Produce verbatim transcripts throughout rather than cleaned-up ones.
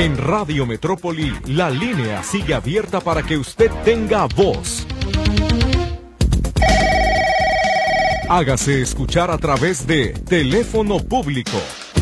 En Radio Metrópoli, la línea sigue abierta para que usted tenga voz. Hágase escuchar a través de teléfono público.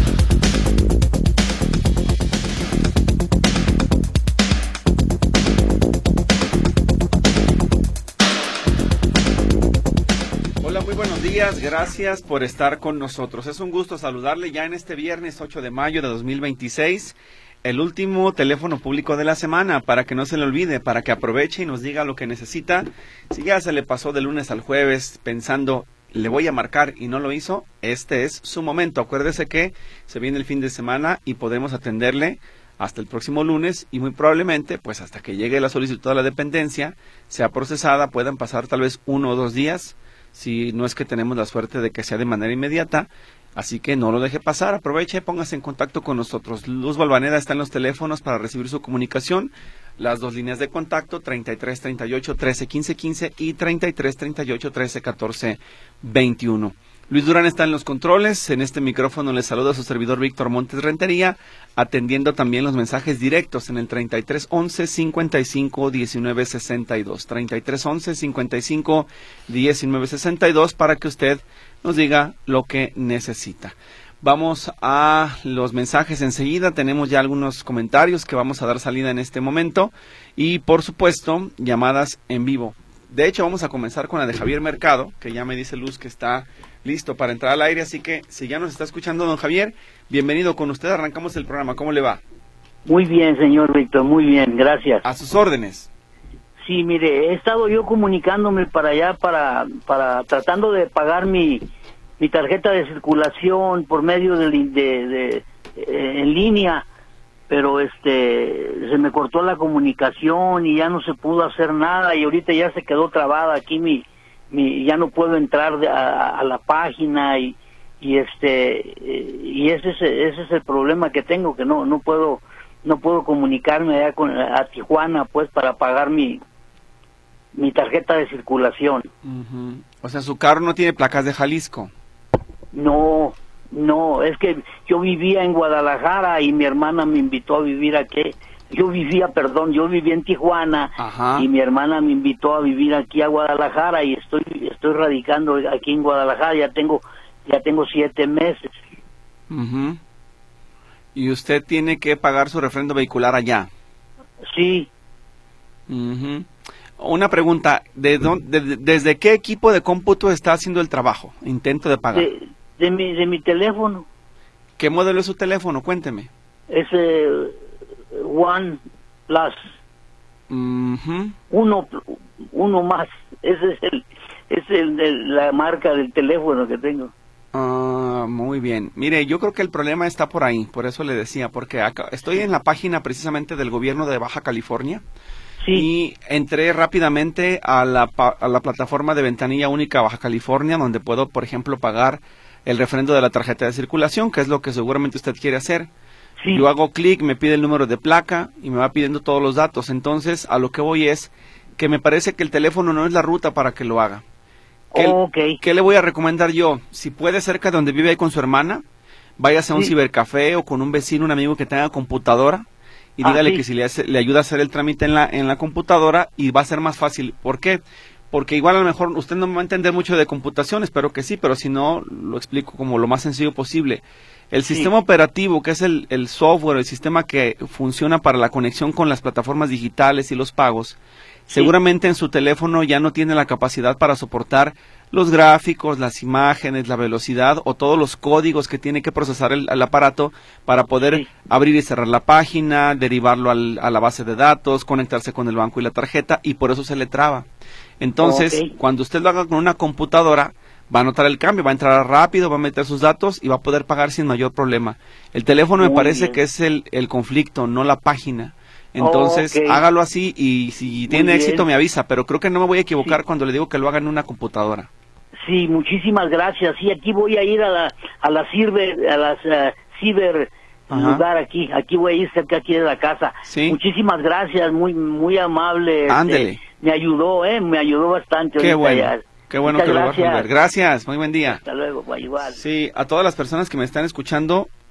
Hola, muy buenos días, gracias por estar con nosotros. Es un gusto saludarle ya en este viernes ocho de mayo de dos mil veintiséis, el último teléfono público de la semana, para que no se le olvide, para que aproveche y nos diga lo que necesita. Si ya se le pasó de lunes al jueves pensando, le voy a marcar y no lo hizo, este es su momento. Acuérdese que se viene el fin de semana y podemos atenderle hasta el próximo lunes y muy probablemente, pues hasta que llegue la solicitud a la dependencia, sea procesada, puedan pasar tal vez uno o dos días, si no es que tenemos la suerte de que sea de manera inmediata. Así que no lo deje pasar, aproveche, póngase en contacto con nosotros. Luz Balvanera está en los teléfonos para recibir su comunicación. Las dos líneas de contacto, treinta y tres, treinta y ocho, trece, quince, quince y treinta y tres, treinta y ocho, trece, catorce, veintiuno. Luis Durán está en los controles. En este micrófono le saluda a su servidor Víctor Montes Rentería, atendiendo también los mensajes directos en el treinta y tres, once, cincuenta y cinco, diecinueve, sesenta y dos. treinta y tres, once, cincuenta y cinco, diecinueve, sesenta y dos para que usted nos diga lo que necesita. Vamos a los mensajes enseguida, tenemos ya algunos comentarios que vamos a dar salida en este momento y por supuesto llamadas en vivo. De hecho vamos a comenzar con la de Javier Mercado, que ya me dice Luz que está listo para entrar al aire, así que si ya nos está escuchando don Javier, bienvenido con usted, arrancamos el programa, ¿cómo le va? Muy bien, señor Víctor, muy bien, gracias. A sus órdenes. Sí, mire, he estado yo comunicándome para allá, para, para tratando de pagar mi... mi tarjeta de circulación por medio de, de, de eh, en línea, pero este se me cortó la comunicación y ya no se pudo hacer nada y ahorita ya se quedó trabada aquí mi, mi ya no puedo entrar de, a, a la página y y este eh, y ese es ese es el problema que tengo, que no no puedo no puedo comunicarme allá con a Tijuana pues para pagar mi mi tarjeta de circulación. Uh-huh. O sea, su carro no tiene placas de Jalisco. No, no, es que yo vivía en Guadalajara y mi hermana me invitó a vivir aquí. Yo vivía, perdón, yo vivía en Tijuana. Ajá. Y mi hermana me invitó a vivir aquí a Guadalajara y estoy estoy radicando aquí en Guadalajara, ya tengo ya tengo siete meses. Uh-huh. Y usted tiene que pagar su refrendo vehicular allá. Sí. Uh-huh. Una pregunta, ¿de dónde, de, ¿desde qué equipo de cómputo está haciendo el trabajo? Intento de pagar. De, de mi de mi teléfono. ¿Qué modelo es su teléfono? Cuénteme. Es eh, One Plus. Uh-huh. Uno uno más. Ese es el es el, el la marca del teléfono que tengo. Ah, muy bien. Mire, yo creo que el problema está por ahí, por eso le decía, porque acá, estoy en la página precisamente del gobierno de Baja California. Sí. Y entré rápidamente a la, a la plataforma de Ventanilla Única Baja California, donde puedo, por ejemplo, pagar el refrendo de la tarjeta de circulación, que es lo que seguramente usted quiere hacer. Sí. Yo hago clic, me pide el número de placa y me va pidiendo todos los datos. Entonces, a lo que voy es que me parece que el teléfono no es la ruta para que lo haga. ¿Qué, okay. ¿Qué le voy a recomendar yo? Si puede, cerca de donde vive ahí con su hermana, váyase a un sí. cibercafé o con un vecino, un amigo que tenga computadora, y dígale ah, sí. que si le, hace, le ayuda a hacer el trámite en la en la computadora y va a ser más fácil. ¿Por qué? Porque igual a lo mejor usted no me va a entender mucho de computación, espero que sí, pero si no, lo explico como lo más sencillo posible. El sí. sistema operativo, que es el, el software, el sistema que funciona para la conexión con las plataformas digitales y los pagos, sí. seguramente en su teléfono ya no tiene la capacidad para soportar los gráficos, las imágenes, la velocidad o todos los códigos que tiene que procesar el, el aparato para poder sí. abrir y cerrar la página, derivarlo al, a la base de datos, conectarse con el banco y la tarjeta, y por eso se le traba. Entonces, okay. cuando usted lo haga con una computadora, va a notar el cambio, va a entrar rápido, va a meter sus datos y va a poder pagar sin mayor problema. El teléfono Muy me parece bien. que es el, el conflicto, no la página. Entonces, oh, okay. hágalo así y si Muy tiene bien. éxito me avisa, pero creo que no me voy a equivocar sí. cuando le digo que lo haga en una computadora. Sí, muchísimas gracias. Sí, aquí voy a ir a la a la ciber, a las uh, ciber Ajá. lugar aquí. Aquí voy a ir cerca aquí de la casa. ¿Sí? Muchísimas gracias, muy muy amable. Ándele. Este, me ayudó, eh, me ayudó bastante. Qué bueno. Ya. Qué bueno Muchas que gracias. lo va a resolver. Gracias, muy buen día. Hasta luego, igual. Sí, a todas las personas que me están escuchando,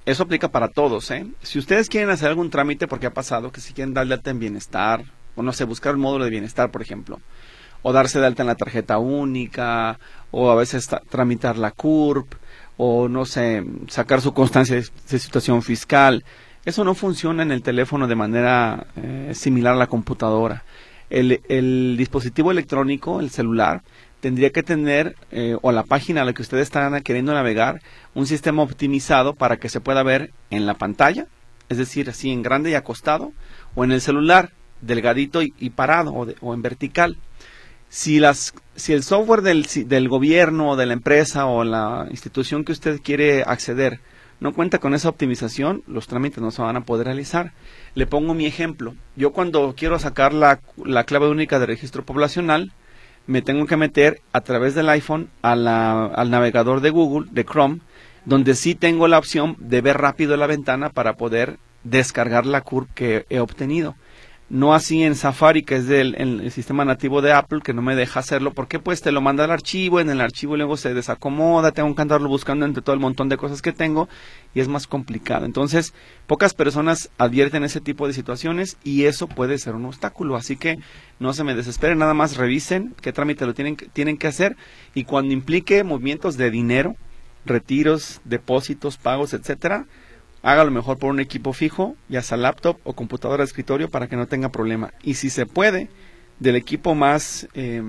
eso aplica para todos, ¿eh? Si ustedes quieren hacer algún trámite, porque ha pasado que si quieren darle alta en bienestar, o no sé, buscar un módulo de bienestar, por ejemplo, o darse de alta en la tarjeta única, o a veces tramitar la C U R P, o no sé, sacar su constancia de, de situación fiscal, eso no funciona en el teléfono de manera eh, similar a la computadora. El, el dispositivo electrónico, el celular, tendría que tener, eh, o la página a la que ustedes están queriendo navegar, un sistema optimizado para que se pueda ver en la pantalla, es decir, así en grande y acostado, o en el celular, delgadito y, y parado, o, de, o en vertical. Si, las, si el software del, del gobierno, o de la empresa, o la institución que usted quiere acceder, no cuenta con esa optimización, los trámites no se van a poder realizar. Le pongo mi ejemplo. Yo cuando quiero sacar la, la clave única de registro poblacional, me tengo que meter a través del iPhone a la, al navegador de Google, de Chrome, donde sí tengo la opción de ver rápido la ventana para poder descargar la C U R P que he obtenido. No así en Safari, que es del el, el sistema nativo de Apple, que no me deja hacerlo, porque pues te lo manda al archivo, en el archivo luego se desacomoda, tengo que andarlo buscando entre todo el montón de cosas que tengo, y es más complicado. Entonces, pocas personas advierten ese tipo de situaciones, y eso puede ser un obstáculo, así que no se me desesperen, nada más revisen qué trámite lo tienen, tienen que hacer, y cuando implique movimientos de dinero, retiros, depósitos, pagos, etcétera, hágalo mejor por un equipo fijo, ya sea laptop o computadora de escritorio, para que no tenga problema. Y si se puede, del equipo más, eh,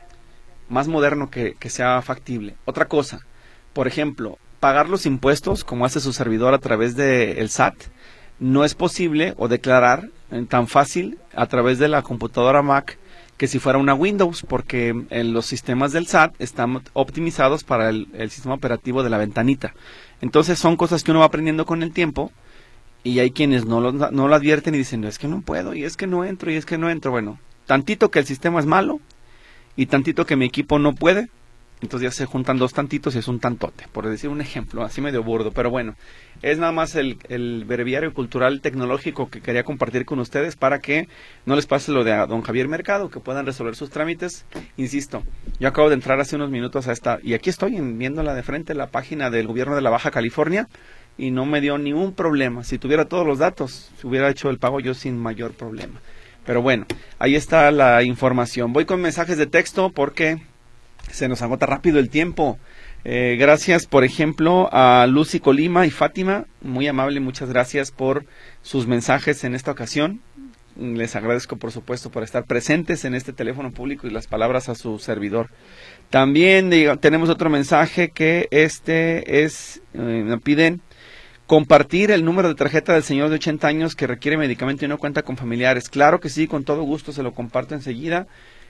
más moderno que, que sea factible. Otra cosa, por ejemplo, pagar los impuestos, como hace su servidor a través del S A T, no es posible, o declarar eh, tan fácil a través de la computadora Mac, que si fuera una Windows, porque eh, los sistemas del S A T están optimizados para el, el sistema operativo de la ventanita. Entonces son cosas que uno va aprendiendo con el tiempo, y hay quienes no lo, no lo advierten y dicen, no, es que no puedo, y es que no entro, y es que no entro. Bueno, tantito que el sistema es malo, y tantito que mi equipo no puede, entonces ya se juntan dos tantitos y es un tantote, por decir un ejemplo, así medio burdo, pero bueno, es nada más el, el breviario cultural tecnológico que quería compartir con ustedes para que no les pase lo de a don Javier Mercado, que puedan resolver sus trámites. Insisto, yo acabo de entrar hace unos minutos a esta, y aquí estoy en, viéndola de frente, la página del gobierno de la Baja California, y no me dio ningún problema. Si tuviera todos los datos, si hubiera hecho el pago yo sin mayor problema. Pero bueno, ahí está la información. Voy con mensajes de texto porque se nos agota rápido el tiempo. Eh, gracias, por ejemplo, a Lucy Colima y Fátima, muy amable, muchas gracias por sus mensajes en esta ocasión. Les agradezco, por supuesto, por estar presentes en este teléfono público y las palabras a su servidor. También digo, tenemos otro mensaje que este es, eh, me piden compartir el número de tarjeta del señor de ochenta años que requiere medicamento y no cuenta con familiares. Claro que sí, con todo gusto se lo comparto enseguida.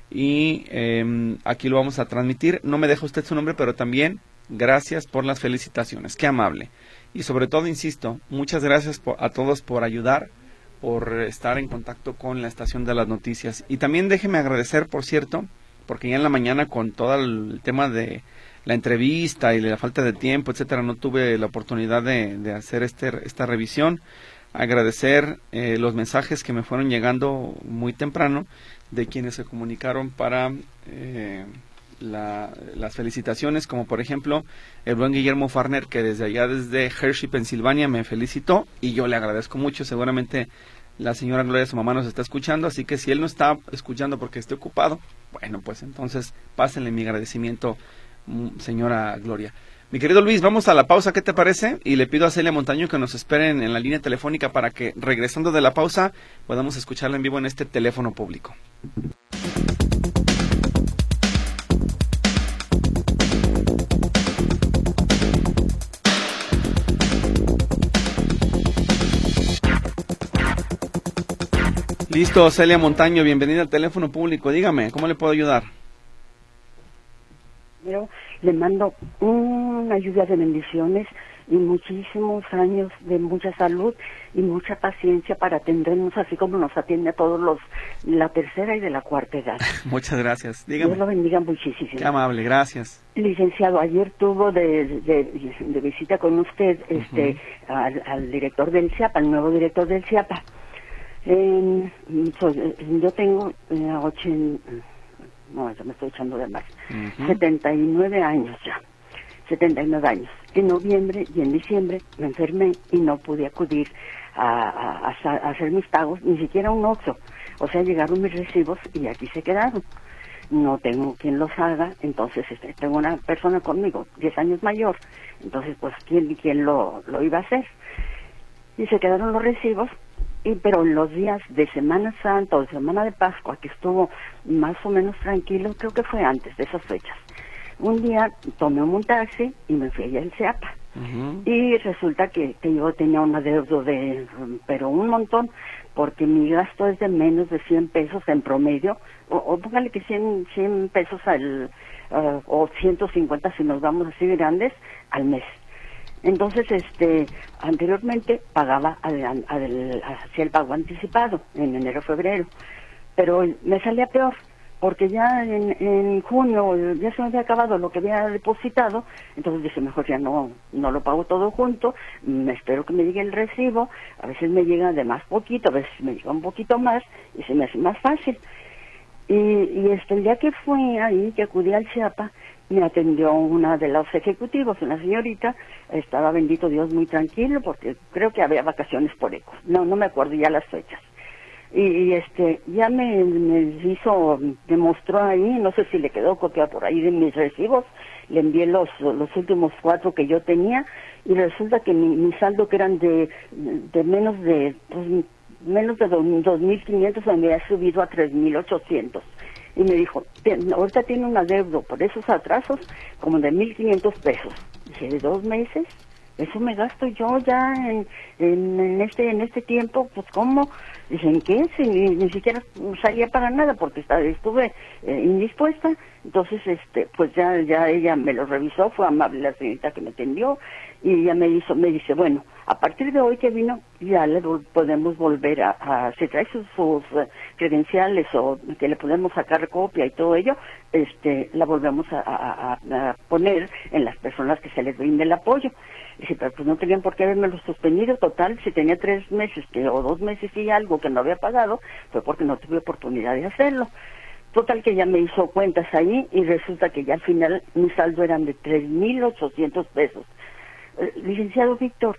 Y eh, aquí lo vamos a transmitir. No me deja usted su nombre, pero también gracias por las felicitaciones, qué amable. Y sobre todo, insisto, muchas gracias por, a todos por ayudar, por estar en contacto con la estación de las noticias. Y también déjeme agradecer, por cierto, porque ya en la mañana con todo el tema de la entrevista y la falta de tiempo, etcétera, no tuve la oportunidad de, de hacer este, esta revisión. Agradecer eh, los mensajes que me fueron llegando muy temprano de quienes se comunicaron para eh, la, las felicitaciones, como por ejemplo el buen Guillermo Farner, que desde allá, desde Hershey, Pensilvania, me felicitó, y yo le agradezco mucho. Seguramente la señora Gloria, su mamá, nos está escuchando, así que si él no está escuchando porque esté ocupado, bueno, pues entonces pásenle mi agradecimiento, señora Gloria. Mi querido Luis, vamos a la pausa, ¿qué te parece? Y le pido a Celia Montaño que nos esperen en la línea telefónica para que, regresando de la pausa, podamos escucharla en vivo en este teléfono público. Listo, Celia Montaño, bienvenida al teléfono público. Dígame, ¿cómo le puedo ayudar? Yo le mando una lluvia de bendiciones y muchísimos años de mucha salud y mucha paciencia para atendernos así como nos atiende a todos los, la tercera y de la cuarta edad. Muchas gracias. Dígame. Dios lo bendiga muchísimo. Qué amable, gracias. Licenciado, ayer tuvo de, de, de visita con usted este uh-huh. al, al director del C I A P A, al nuevo director del C I A P A. Eh, yo tengo eh, ochenta... No, ya me estoy echando de más. Uh-huh. setenta y nueve años ya. setenta y nueve años. En noviembre y en diciembre me enfermé y no pude acudir a, a, a, a hacer mis pagos, ni siquiera un Oxxo. O sea, llegaron mis recibos y aquí se quedaron. No tengo quien los haga, entonces este, tengo una persona conmigo, diez años mayor, entonces pues quién, quién lo, lo iba a hacer. Y se quedaron los recibos, y pero en los días de Semana Santa o de Semana de Pascua, que estuvo más o menos tranquilo, creo que fue antes de esas fechas, un día tomé un taxi y me fui allá al CEAPA. Uh-huh. Y resulta que, que yo tenía un adeudo de, pero un montón, porque mi gasto es de menos de cien pesos en promedio, o, o póngale que cien, cien pesos al, uh, o ciento cincuenta si nos vamos así grandes, al mes. Entonces, este, anteriormente pagaba al, al, hacia el pago anticipado, en enero, febrero, pero me salía peor, porque ya en, en junio ya se me había acabado lo que había depositado, entonces dije, mejor ya no no lo pago todo junto, me espero que me llegue el recibo, a veces me llega de más poquito, a veces me llega un poquito más, y se me hace más fácil. Y, y este, el día que fui ahí, que acudí al CEAPA, me atendió una de los ejecutivos, una señorita, estaba, bendito Dios, muy tranquilo, porque creo que había vacaciones por eco, no, no me acuerdo ya las fechas. Y, y este ya me, me hizo, me mostró ahí, no sé si le quedó copia por ahí de mis recibos, le envié los los últimos cuatro que yo tenía, y resulta que mi, mi saldo, que eran de, de menos de pues, menos de dos mil quinientos, me había subido a tres mil ochocientos. Y me dijo, ahorita tiene un adeudo por esos atrasos como de mil quinientos pesos. Dije, ¿de dos meses? Eso me gasto yo ya en, en, en este en este tiempo, pues ¿cómo? Dije, ¿en qué? Si ni, ni siquiera salía para nada, porque estaba, estuve eh, indispuesta. Entonces, este, pues ya ya ella me lo revisó, fue amable la señorita que me atendió, y ella me hizo, me dice, bueno, a partir de hoy que vino, ya le podemos volver a, a si trae sus, sus uh, credenciales, o que le podemos sacar copia y todo ello, este, la volvemos a, a, a poner en las personas que se les brinde el apoyo. Dice, pero pues no tenían por qué haberme lo suspendido, total, si tenía tres meses que, o dos meses y algo que no había pagado, fue porque no tuve oportunidad de hacerlo. Total que ya me hizo cuentas ahí, y resulta que ya al final mi saldo eran de tres mil ochocientos pesos. Eh, licenciado Víctor,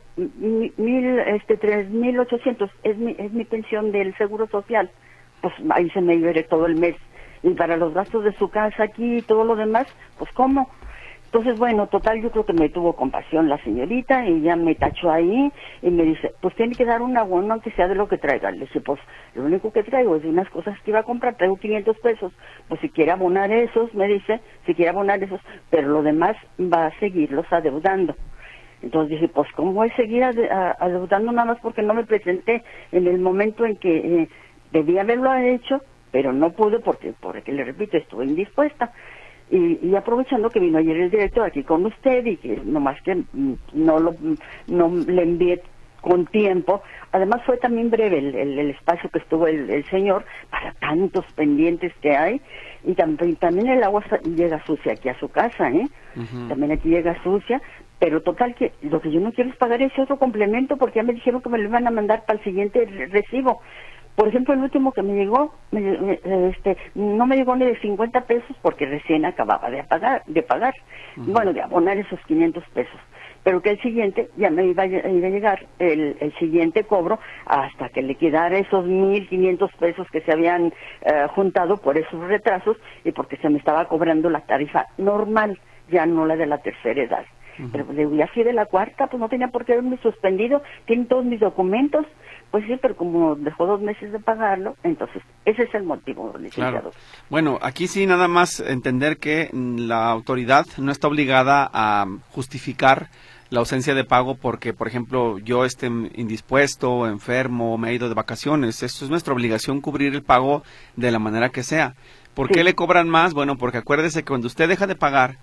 mil, este, tres mil ochocientos es mi, es mi pensión del Seguro Social. Pues ahí se me iba todo el mes. Y para los gastos de su casa aquí y todo lo demás, pues ¿cómo? Entonces, bueno, total, yo creo que me tuvo compasión la señorita, y ya me tachó ahí y me dice, pues tiene que dar un abono aunque sea de lo que traiga. Le dije, pues lo único que traigo es de unas cosas que iba a comprar, traigo quinientos pesos, pues si quiere abonar esos, me dice, si quiere abonar esos, pero lo demás va a seguirlos adeudando. Entonces dije, pues ¿cómo voy a seguir adeudando nada más porque no me presenté en el momento en que eh, debía haberlo hecho, pero no pude porque, porque le repito, estuve indispuesta? Y, y aprovechando que vino ayer el director aquí con usted, y que nomás que no lo no le envié con tiempo, además fue también breve el, el, el espacio que estuvo el, el señor para tantos pendientes que hay, y también, también el agua llega sucia aquí a su casa, ¿eh? Uh-huh. También aquí llega sucia, pero total que lo que yo no quiero es pagar ese otro complemento, porque ya me dijeron que me lo iban a mandar para el siguiente recibo. Por ejemplo, el último que me llegó, me, me, este, no me llegó ni de cincuenta pesos, porque recién acababa de pagar, de pagar, uh-huh. bueno, de abonar esos quinientos pesos. Pero que el siguiente, ya me iba a, iba a llegar el, el siguiente cobro, hasta que le quedara esos mil quinientos pesos que se habían uh, juntado por esos retrasos, y porque se me estaba cobrando la tarifa normal, ya no la de la tercera edad. Uh-huh. Pero pues, ya fui de la cuarta, pues no tenía por qué haberme suspendido, tienen todos mis documentos. Pues sí, pero como dejó dos meses de pagarlo, entonces ese es el motivo, licenciado. Claro. Bueno, aquí sí nada más entender que la autoridad no está obligada a justificar la ausencia de pago porque, por ejemplo, yo esté indispuesto, enfermo, me he ido de vacaciones. Esto es nuestra obligación, cubrir el pago de la manera que sea. ¿Por sí. qué le cobran más? Bueno, porque acuérdese que cuando usted deja de pagar,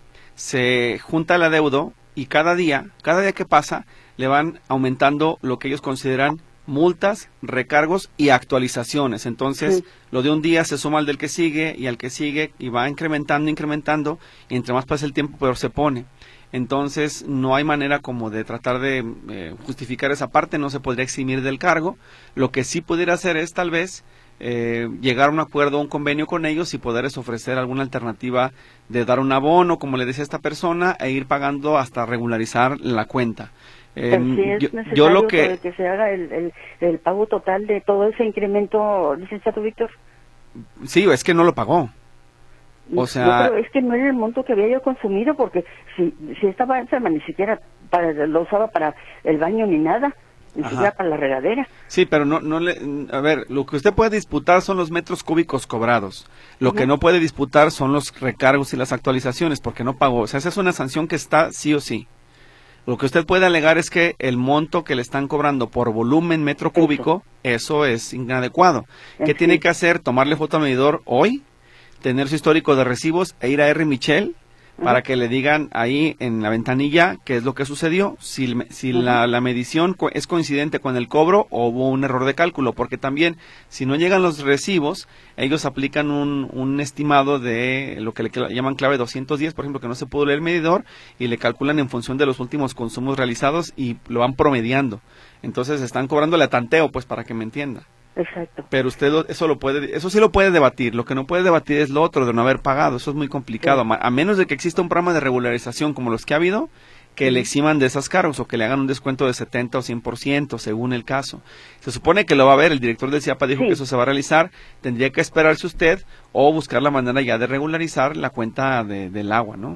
se junta el adeudo, y cada día, cada día que pasa, le van aumentando lo que ellos consideran multas, recargos y actualizaciones. Entonces, sí. lo de un día se suma al del que sigue y al que sigue, y va incrementando, incrementando, y entre más pasa el tiempo, peor se pone. Entonces, no hay manera como de tratar de eh, justificar esa parte, no se podría eximir del cargo. Lo que sí pudiera hacer es, tal vez, eh, llegar a un acuerdo, un convenio con ellos y poderles ofrecer alguna alternativa de dar un abono, como le decía esta persona, e ir pagando hasta regularizar la cuenta. Eh, sí es yo, necesario yo lo que... que se haga el, el, el pago total de todo ese incremento, licenciado Víctor. Sí, es que no lo pagó. O sea, yo creo, es que no era el monto que había yo consumido, porque si, si estaba enferma ni siquiera para, lo usaba para el baño ni nada, ni siquiera para la regadera. Sí, pero no, no le, a ver, lo que usted puede disputar son los metros cúbicos cobrados. Lo uh-huh. que no puede disputar son los recargos y las actualizaciones, porque no pagó. O sea, esa es una sanción que está sí o sí. Lo que usted puede alegar es que el monto que le están cobrando por volumen metro cúbico, eso, eso es inadecuado. ¿Qué sí. tiene que hacer? Tomarle foto al medidor hoy, tener su histórico de recibos e ir a R. Michel uh-huh. para que le digan ahí en la ventanilla qué es lo que sucedió, si, si uh-huh. la, la medición co- es coincidente con el cobro o hubo un error de cálculo, porque también si no llegan los recibos, ellos aplican un, un estimado de lo que le llaman clave doscientos diez, por ejemplo, que no se pudo leer el medidor, y le calculan en función de los últimos consumos realizados y lo van promediando. Entonces están cobrándole a tanteo, pues, para que me entienda. Exacto. Pero usted eso lo puede, eso sí lo puede debatir. Lo que no puede debatir es lo otro de no haber pagado. Eso es muy complicado. Sí. A menos de que exista un programa de regularización como los que ha habido, que sí. le eximan de esas cargos o que le hagan un descuento de setenta o cien por ciento según el caso. Se supone que lo va a ver. El director del CIAPA dijo sí. que eso se va a realizar. Tendría que esperarse usted o buscar la manera ya de regularizar la cuenta de, del agua, ¿no?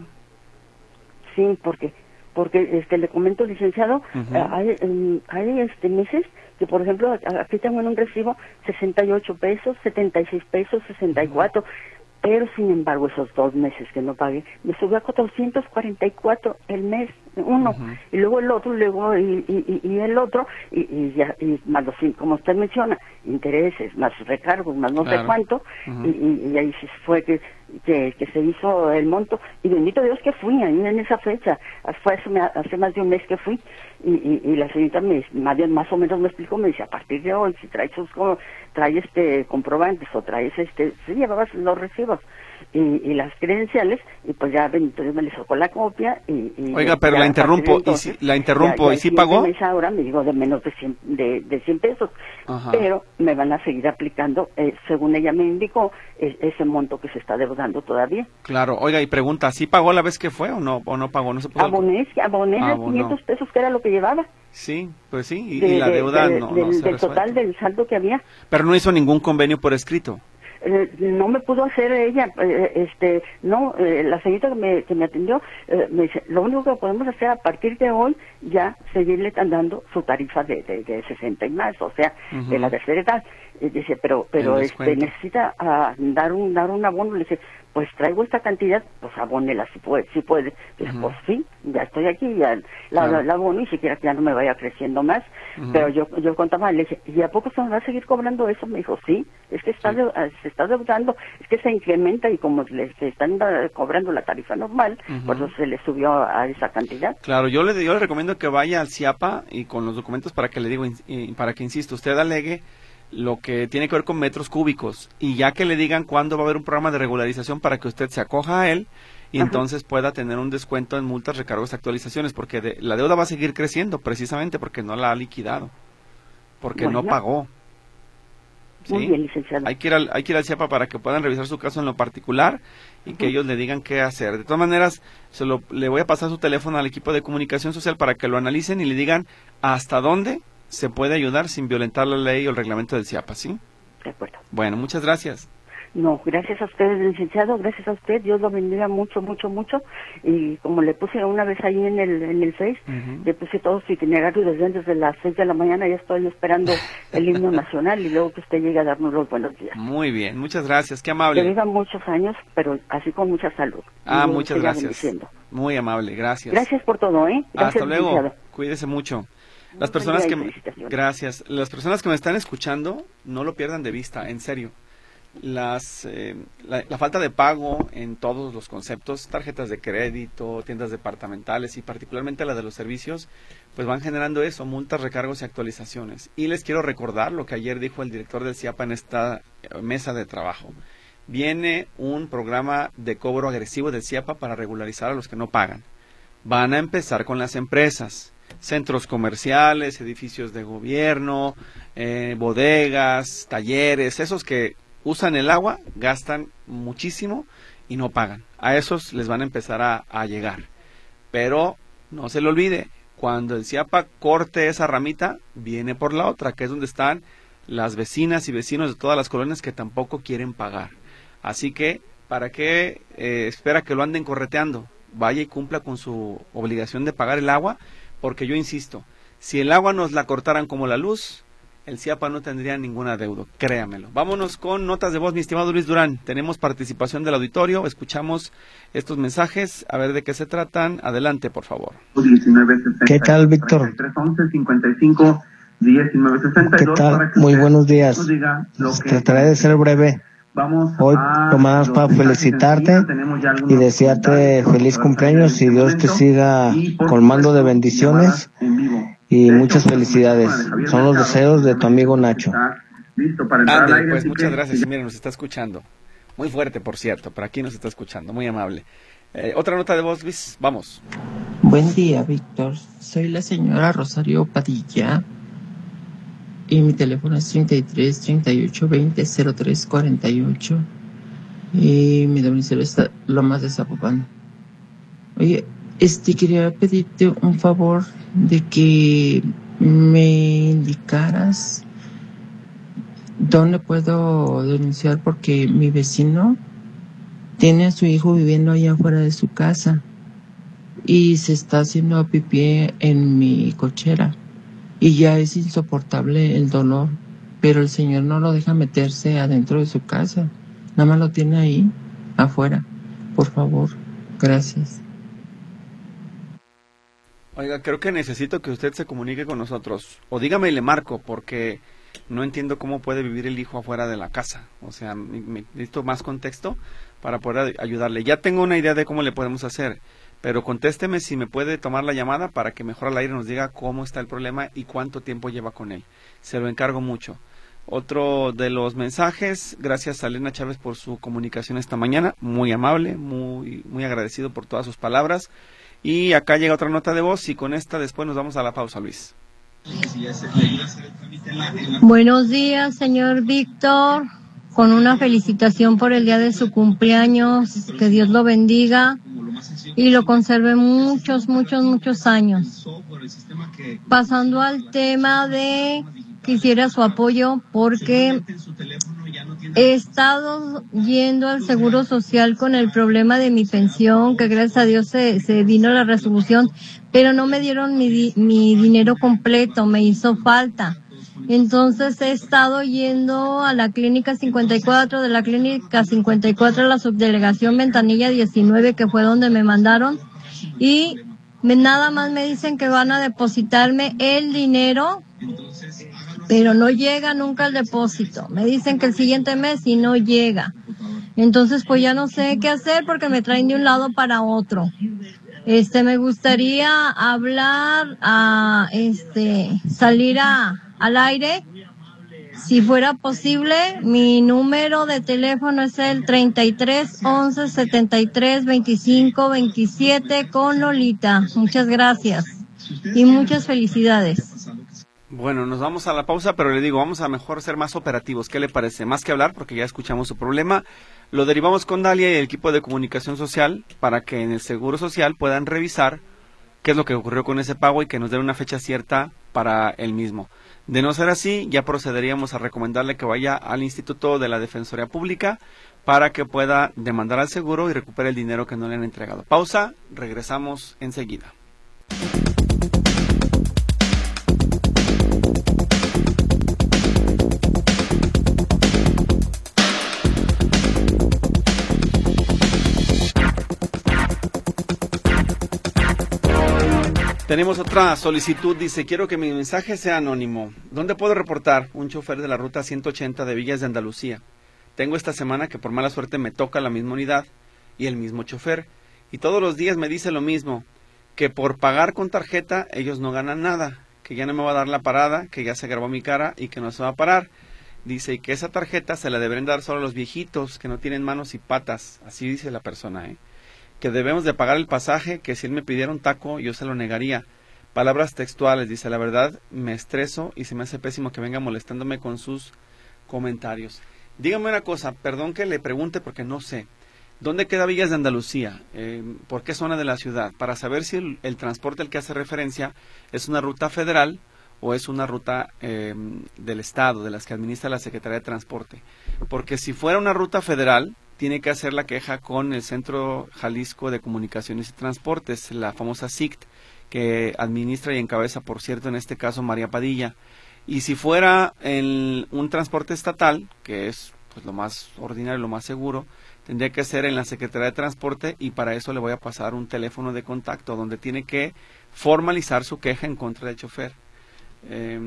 Sí, porque porque este le comento, licenciado, uh-huh. uh, hay, um, hay este meses que, por ejemplo, aquí tengo en un recibo sesenta y ocho pesos, setenta y seis pesos, sesenta y cuatro, uh-huh. pero sin embargo esos dos meses que no pagué, me subió a cuatrocientos cuarenta y cuatro el mes, uno, uh-huh. y luego el otro, luego y, y, y el otro, y, y ya, y más los, como usted menciona, intereses, más recargos, más no claro. sé cuánto, uh-huh. y, y, y ahí fue que, que, que se hizo el monto, y bendito Dios que fui ahí en esa fecha, fue hace, hace más de un mes que fui, y, y, y la señorita me, más, más o menos me explicó, me dice, a partir de hoy, si traes sus, traes este comprobantes, o traes este, si llevabas los recibos, y, y las credenciales, y pues ya bendito Dios me le sacó la copia, y, y oiga, pero la interrumpo, entonces, y si, la interrumpo, ya, ya ¿y si pagó? Ahora me digo de menos de cien, de, de cien pesos, ajá. pero me van a seguir aplicando, eh, según ella me indicó, eh, ese monto que se está deudando todavía. Claro, oiga, y pregunta, ¿sí pagó la vez que fue o no, o no pagó? No se pudo. Aboné, aboné ah, quinientos pesos, que era lo que llevaba. Sí, pues sí, y, de, y la deuda de, no, de, no se del total del saldo que había. Pero no hizo ningún convenio por escrito. Eh, no me pudo hacer ella, eh, este, no, eh, la señorita que me, que me atendió, eh, me dice, lo único que podemos hacer a partir de hoy, ya seguirle dando su tarifa de, de, de sesenta y más, o sea, uh-huh. de la tercera edad. Y dice, pero, pero este, necesita uh, dar un, dar un abono. Le dice, pues traigo esta cantidad, pues abónela si puede, si puede. Dice, uh-huh. pues sí, ya estoy aquí, ya la, claro. la, la abono, y siquiera que ya no me vaya creciendo más. Uh-huh. Pero yo, yo contaba, le dije, ¿y a poco se me va a seguir cobrando eso? Me dijo, sí, es que está, sí. de, se está deudando, es que se incrementa, y como le se están uh, cobrando la tarifa normal, uh-huh. pues se le subió a, a esa cantidad. Claro, yo le, yo le recomiendo que vaya al CIAPA y con los documentos para que le digo, y para que insisto, usted alegue lo que tiene que ver con metros cúbicos, y ya que le digan cuándo va a haber un programa de regularización para que usted se acoja a él y Ajá. entonces pueda tener un descuento en multas, recargos, actualizaciones, porque de, la deuda va a seguir creciendo precisamente porque no la ha liquidado, porque bueno. no pagó. ¿Sí? Muy bien, licenciado. Hay que ir al, hay que ir al CIAPA para que puedan revisar su caso en lo particular y uh-huh. que ellos le digan qué hacer. De todas maneras, se lo, le voy a pasar su teléfono al equipo de comunicación social para que lo analicen y le digan hasta dónde se puede ayudar sin violentar la ley o el reglamento del CIAPA, ¿sí? De acuerdo. Bueno, muchas gracias. No, gracias a usted, licenciado, gracias a usted, Dios lo bendiga mucho, mucho, mucho, y como le puse una vez ahí en el en el Face, uh-huh. le puse todo su itinerario desde antes de las seis de la mañana, ya estoy esperando el himno nacional, y luego que usted llegue a darnos los buenos días. Muy bien, muchas gracias, qué amable. Que viva muchos años, pero así con mucha salud. Ah, muchas gracias. Muy amable, gracias. Gracias por todo, ¿eh? Gracias, hasta luego, licenciado. Cuídese mucho. Las personas que me, gracias, las personas que me están escuchando, no lo pierdan de vista, en serio. Las eh, la, la falta de pago en todos los conceptos, tarjetas de crédito, tiendas departamentales y particularmente la de los servicios, pues van generando eso, multas, recargos y actualizaciones. Y les quiero recordar lo que ayer dijo el director del CIAPA en esta mesa de trabajo. Viene un programa de cobro agresivo del CIAPA para regularizar a los que no pagan. Van a empezar con las empresas. centros comerciales, edificios de gobierno, eh, bodegas, talleres, esos que usan el agua, gastan muchísimo y no pagan. A esos les van a empezar a, a llegar. Pero no se le olvide, cuando el CIAPA corte esa ramita, viene por la otra, que es donde están las vecinas y vecinos de todas las colonias que tampoco quieren pagar. Así que, ¿para qué eh, espera que lo anden correteando? Vaya y cumpla con su obligación de pagar el agua, porque yo insisto, si el agua nos la cortaran como la luz, el CIAPA no tendría ningún adeudo, créamelo. Vámonos con notas de voz, mi estimado Luis Durán. Tenemos participación del auditorio, escuchamos estos mensajes, a ver de qué se tratan. Adelante, por favor. ¿Qué tal, Víctor? ¿Qué tal? Muy buenos días. Trataré de ser breve. Hoy nomás para felicitarte y desearte feliz cumpleaños y Dios te siga colmando de bendiciones y muchas felicidades. Son los deseos de tu amigo Nacho. Ándale, pues muchas gracias. Y miren, nos está escuchando. Muy fuerte, por cierto, pero aquí nos está escuchando. Muy amable. Eh, otra nota de voz, Luis. Vamos. Buen día, Víctor. Soy la señora Rosario Padilla. Y mi teléfono es treinta y tres, treinta y ocho, veinte, cero tres, cuarenta y ocho. Y mi domicilio está Lomas de Zapopan. Oye, este, quería pedirte un favor de que me indicaras dónde puedo denunciar, porque mi vecino tiene a su hijo viviendo allá afuera de su casa y se está haciendo pipí en mi cochera. Y ya es insoportable el dolor, pero el señor no lo deja meterse adentro de su casa, nada más lo tiene ahí, afuera. Por favor, gracias. Oiga, creo que necesito que usted se comunique con nosotros, o dígame y le marco, porque no entiendo cómo puede vivir el hijo afuera de la casa. O sea, me, me, necesito más contexto para poder ayudarle. Ya tengo una idea de cómo le podemos hacer, pero contésteme si me puede tomar la llamada para que mejor al aire nos diga cómo está el problema y cuánto tiempo lleva con él. Se lo encargo mucho. Otro de los mensajes, gracias a Elena Chávez por su comunicación esta mañana, muy amable, muy, muy agradecido por todas sus palabras. Y acá llega otra nota de voz y con esta después nos vamos a la pausa, Luis. Buenos días, señor Víctor, con una felicitación por el día de su cumpleaños, que Dios lo bendiga y lo conserve muchos, muchos, muchos años. Pasando al tema de, quisiera su apoyo porque he estado yendo al Seguro Social con el problema de mi pensión, que gracias a Dios se, se vino la resolución, pero no me dieron mi, mi dinero completo, me hizo falta. Entonces he estado yendo a la clínica cincuenta y cuatro, de la clínica cincuenta y cuatro a la subdelegación Ventanilla diecinueve, que fue donde me mandaron, y me, nada más me dicen que van a depositarme el dinero, pero no llega nunca el depósito. Me dicen que el siguiente mes y no llega. Entonces pues ya no sé qué hacer porque me traen de un lado para otro. Este, me gustaría hablar, a, este, salir a al aire, si fuera posible. Mi número de teléfono es el treinta y tres, once, setenta y tres, veinticinco, veintisiete con Lolita. Muchas gracias y muchas felicidades. Bueno, nos vamos a la pausa, pero le digo, vamos a mejor ser más operativos. ¿Qué le parece? Más que hablar, porque ya escuchamos su problema, lo derivamos con Dalia y el equipo de comunicación social para que en el Seguro Social puedan revisar qué es lo que ocurrió con ese pago y que nos den una fecha cierta para el mismo. De no ser así, ya procederíamos a recomendarle que vaya al Instituto de la Defensoría Pública para que pueda demandar al seguro y recupere el dinero que no le han entregado. Pausa, regresamos enseguida. Tenemos otra solicitud, dice, quiero que mi mensaje sea anónimo. ¿Dónde puedo reportar? Un chofer de la ruta ciento ochenta de Villas de Andalucía. Tengo esta semana que por mala suerte me toca la misma unidad y el mismo chofer. Y todos los días me dice lo mismo, que por pagar con tarjeta ellos no ganan nada, que ya no me va a dar la parada, que ya se grabó mi cara y que no se va a parar. Dice, y que esa tarjeta se la deben dar solo a los viejitos que no tienen manos y patas. Así dice la persona, ¿eh? Que debemos de pagar el pasaje, que si él me pidiera un taco yo se lo negaría, Palabras textuales, dice, la verdad me estreso y se me hace pésimo que venga molestándome con sus comentarios. Dígame una cosa, perdón que le pregunte porque no sé. ¿Dónde queda Villas de Andalucía? Eh, ¿Por qué zona de la ciudad? Para saber si el, el transporte al que hace referencia es una ruta federal o es una ruta eh, del Estado, de las que administra la Secretaría de Transporte. Porque si fuera una ruta federal, tiene que hacer la queja con el Centro Jalisco de Comunicaciones y Transportes, la famosa S I C T, que administra y encabeza, por cierto, en este caso, María Padilla. Y si fuera el, un transporte estatal, que es pues lo más ordinario, lo más seguro, tendría que ser en la Secretaría de Transporte, y para eso le voy a pasar un teléfono de contacto donde tiene que formalizar su queja en contra del chofer. Eh,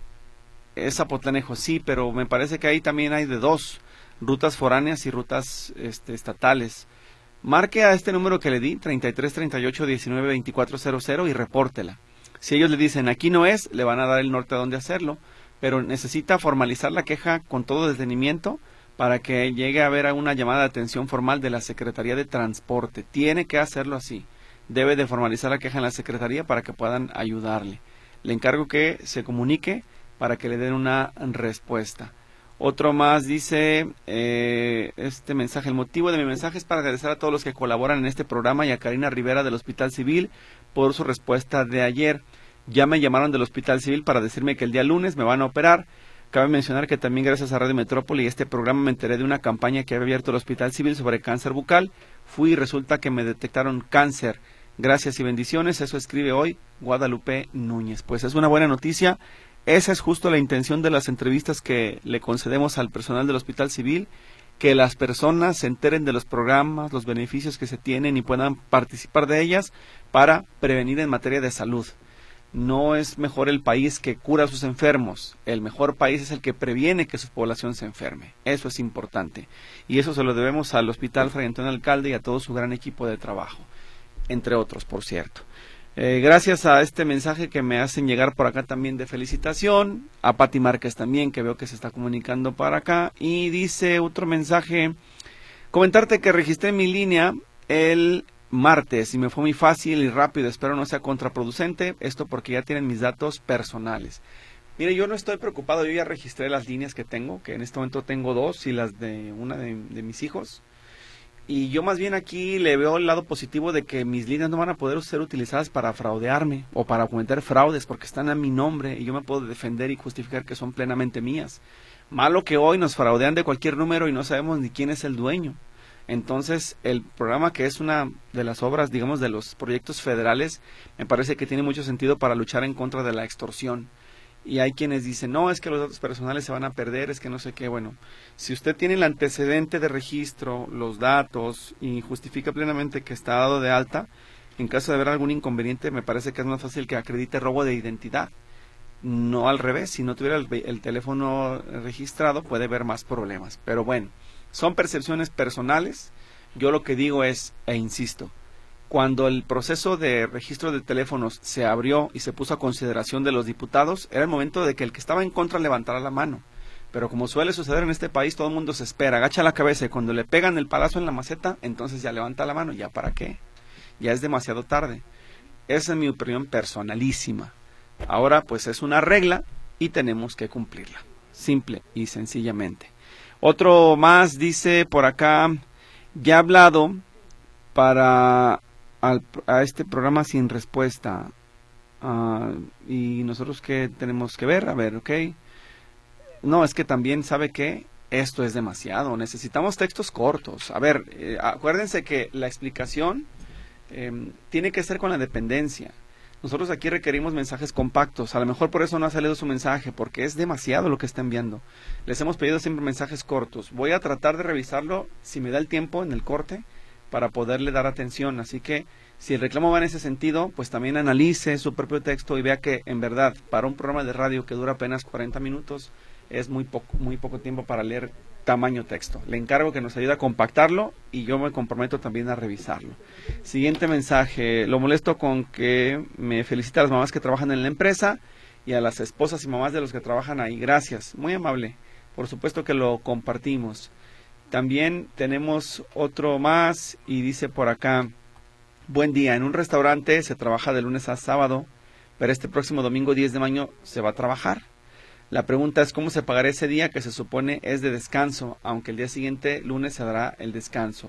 es Zapotlanejo, sí, pero me parece que ahí también hay de dos, rutas foráneas y rutas este, estatales. Marque a este número que le di, treinta y tres, treinta y ocho, diecinueve, veinticuatro cero cero, y repórtela. Si ellos le dicen aquí no es, le van a dar el norte a dónde hacerlo, pero necesita formalizar la queja con todo detenimiento para que llegue a haber una llamada de atención formal de la Secretaría de Transporte. Tiene que hacerlo así. Debe de formalizar la queja en la Secretaría para que puedan ayudarle. Le encargo que se comunique para que le den una respuesta. Otro más dice, eh, este mensaje, el motivo de mi mensaje es para agradecer a todos los que colaboran en este programa y a Karina Rivera del Hospital Civil por su respuesta de ayer. Ya me llamaron del Hospital Civil para decirme que el día lunes me van a operar. Cabe mencionar que también gracias a Radio Metrópoli y este programa me enteré de una campaña que había abierto el Hospital Civil sobre cáncer bucal. Fui y resulta que me detectaron cáncer. Gracias y bendiciones. Eso escribe hoy Guadalupe Núñez. Pues es una buena noticia. Esa es justo la intención de las entrevistas que le concedemos al personal del Hospital Civil, que las personas se enteren de los programas, los beneficios que se tienen y puedan participar de ellas para prevenir en materia de salud. No es mejor el país que cura a sus enfermos, el mejor país es el que previene que su población se enferme. Eso es importante. Y eso se lo debemos al Hospital Fray Antonio Alcalde y a todo su gran equipo de trabajo, entre otros, por cierto. Eh, gracias a este mensaje que me hacen llegar por acá también de felicitación, a Pati Márquez también, que veo que se está comunicando para acá, y dice otro mensaje, comentarte que registré mi línea el martes y me fue muy fácil y rápido, espero no sea contraproducente, esto porque ya tienen mis datos personales. Mire, yo no estoy preocupado, yo ya registré las líneas que tengo, que en este momento tengo dos y las de una de, de mis hijos. Y yo más bien aquí le veo el lado positivo de que mis líneas no van a poder ser utilizadas para fraudearme o para cometer fraudes porque están a mi nombre y yo me puedo defender y justificar que son plenamente mías. Malo que hoy nos fraudean de cualquier número y no sabemos ni quién es el dueño. Entonces el programa, que es una de las obras, digamos, de los proyectos federales, me parece que tiene mucho sentido para luchar en contra de la extorsión. Y hay quienes dicen, no, es que los datos personales se van a perder, es que no sé qué. Bueno, si usted tiene el antecedente de registro, los datos, y justifica plenamente que está dado de alta, en caso de haber algún inconveniente, me parece que es más fácil que acredite robo de identidad. No al revés, si no tuviera el, el teléfono registrado, puede haber más problemas. Pero bueno, son percepciones personales. Yo lo que digo es, e insisto, cuando el proceso de registro de teléfonos se abrió y se puso a consideración de los diputados, era el momento de que el que estaba en contra levantara la mano. Pero como suele suceder en este país, todo el mundo se espera, agacha la cabeza y cuando le pegan el palazo en la maceta, entonces ya levanta la mano. ¿Ya para qué? Ya es demasiado tarde. Esa es mi opinión personalísima. Ahora pues es una regla y tenemos que cumplirla. Simple y sencillamente. Otro más dice por acá, ya he hablado para... Al, a este programa sin respuesta uh, y nosotros qué tenemos que ver, a ver, ok, no, es que también sabe que esto es demasiado, necesitamos textos cortos, a ver, eh, acuérdense que la explicación eh, tiene que ser con la dependencia. Nosotros aquí requerimos mensajes compactos, a lo mejor por eso no ha salido su mensaje, porque es demasiado lo que está enviando. Les hemos pedido siempre mensajes cortos, voy a tratar de revisarlo si me da el tiempo en el corte para poderle dar atención, así que si el reclamo va en ese sentido, pues también analice su propio texto y vea que en verdad para un programa de radio que dura apenas cuarenta minutos es muy poco, muy poco tiempo para leer tamaño texto. Le encargo que nos ayude a compactarlo y yo me comprometo también a revisarlo. Siguiente mensaje, lo molesto con que me felicita a las mamás que trabajan en la empresa y a las esposas y mamás de los que trabajan ahí. Gracias, muy amable, por supuesto que lo compartimos. También tenemos otro más y dice por acá, buen día, en un restaurante se trabaja de lunes a sábado, pero este próximo domingo diez de mayo se va a trabajar. La pregunta es cómo se pagará ese día que se supone es de descanso, aunque el día siguiente, lunes, se dará el descanso.